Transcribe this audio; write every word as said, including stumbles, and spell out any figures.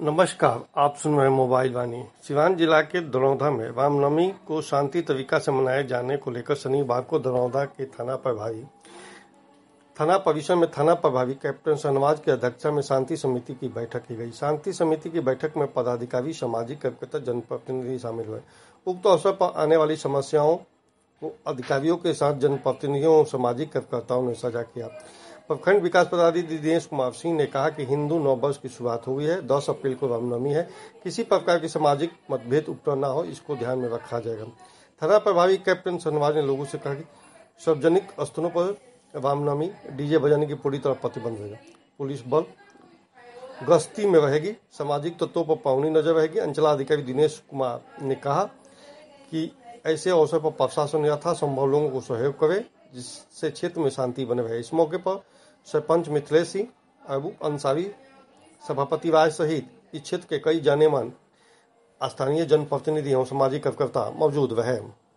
नमस्कार, आप सुन रहे हैं मोबाइल वाणी। सिवान जिला के दरौंधा में रामनवमी को शांति तरीका से मनाए जाने को लेकर शनिवार को दरौंधा के थाना प्रभारी थाना परिसर में थाना प्रभारी कैप्टन शहनवाज की अध्यक्षता में शांति समिति की बैठक की गई। शांति समिति की बैठक में पदाधिकारी, सामाजिक कार्यकर्ता, जनप्रतिनिधि शामिल हुए। उक्त अवसर पर आने वाली समस्याओं को अधिकारियों के साथ जनप्रतिनिधियों और सामाजिक कार्यकर्ताओं ने साझा किया। प्रखंड विकास पदाधिकारी दिनेश कुमार सिंह ने कहा कि हिंदू नव वर्ष की शुरुआत हुई है। दस अप्रैल को रामनवमी है। किसी प्रकार की सामाजिक मतभेद उत्पन्न न हो, इसको ध्यान में रखा जाएगा। थाना प्रभारी कैप्टन शहनवाज ने लोगों से कहा कि सार्वजनिक स्थलों पर रामनवमी डीजे बजाने की पूरी तरह प्रतिबंध रहेगा। पुलिस बल गश्ती में रहेगी। सामाजिक तत्वों पर पावनी नजर रहेगी। अंचलाधिकारी दिनेश कुमार ने कहा कि ऐसे अवसर पर प्रशासन यथासंभव लोगों को सहयोग करे, जिससे क्षेत्र में शांति बने रहे। इस मौके पर सरपंच मिथिलेश सिंह, अबू अंसारी, सभापति राय सहित इस क्षेत्र के कई जाने मान स्थानीय जनप्रतिनिधि एवं सामाजिक कार्यकर्ता मौजूद रहे।